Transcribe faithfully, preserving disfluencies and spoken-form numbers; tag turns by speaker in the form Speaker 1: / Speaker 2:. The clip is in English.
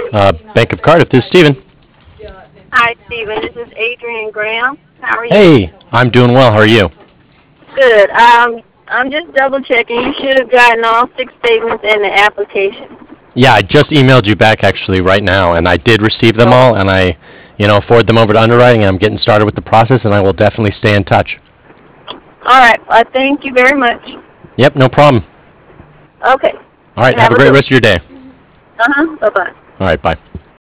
Speaker 1: Uh, Bank of Cardiff, this is Steven.
Speaker 2: Hi, Stephen. This is Adrian Graham. How are you?
Speaker 1: Hey, I'm doing well. How are you?
Speaker 2: Good. Um, I'm just double checking. You should have gotten all six statements in the application.
Speaker 1: Yeah, I just emailed you back actually right now, and I did receive them
Speaker 2: Oh,
Speaker 1: all, and I, you know, forward them over to underwriting, and I'm getting started with the process, and I will definitely stay in touch.
Speaker 2: all right. Uh, thank you very much.
Speaker 1: Yep, no problem.
Speaker 2: Okay.
Speaker 1: All right, have
Speaker 2: Have
Speaker 1: a
Speaker 2: a
Speaker 1: great
Speaker 2: good
Speaker 1: rest of your day.
Speaker 2: one. Uh huh. Bye bye.
Speaker 1: All right, bye.